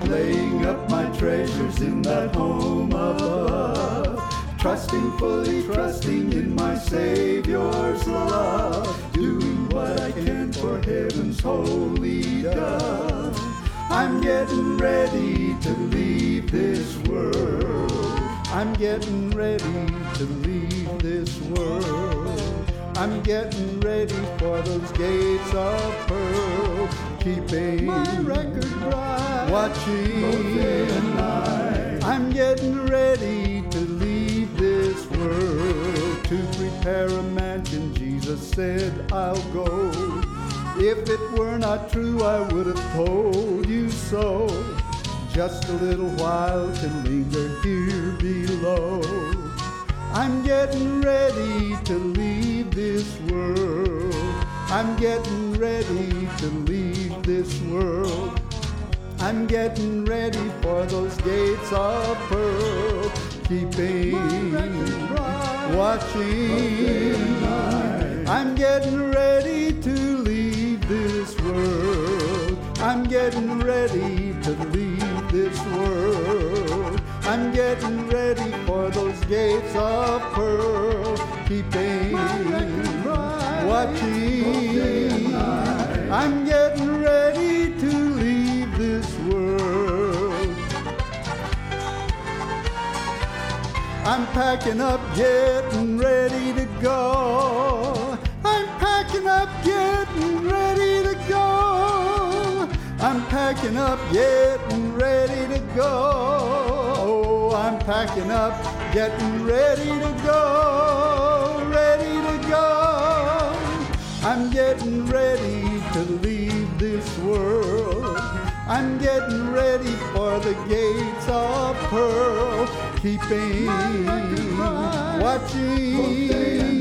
laying up my treasures in that home above, fully trusting in my Savior's love, doing what I can for heaven's holy dove. I'm getting ready to leave this world. I'm getting ready to leave this world. I'm getting ready for those gates of pearl, keeping my record bright, watching both day and night. I'm getting ready to leave this world, to prepare a mansion. Jesus said I'll go. If it were not true, I would have told you so. Just a little while to linger here below. I'm getting ready to leave this world. I'm getting ready to leave this world. I'm getting ready for those gates of pearl, keeping, watching. I'm getting ready to leave this world. I'm getting ready to leave this world. I'm getting ready for those gates of pearl, keeping, watching. I'm getting ready to leave this world. I'm packing up, getting ready to go. I'm packing up, getting ready to go. I'm packing up, getting ready to go. I'm packing up, getting ready to go, ready to go. I'm getting ready to leave this world. I'm getting ready for the gates of pearl, keeping, watching.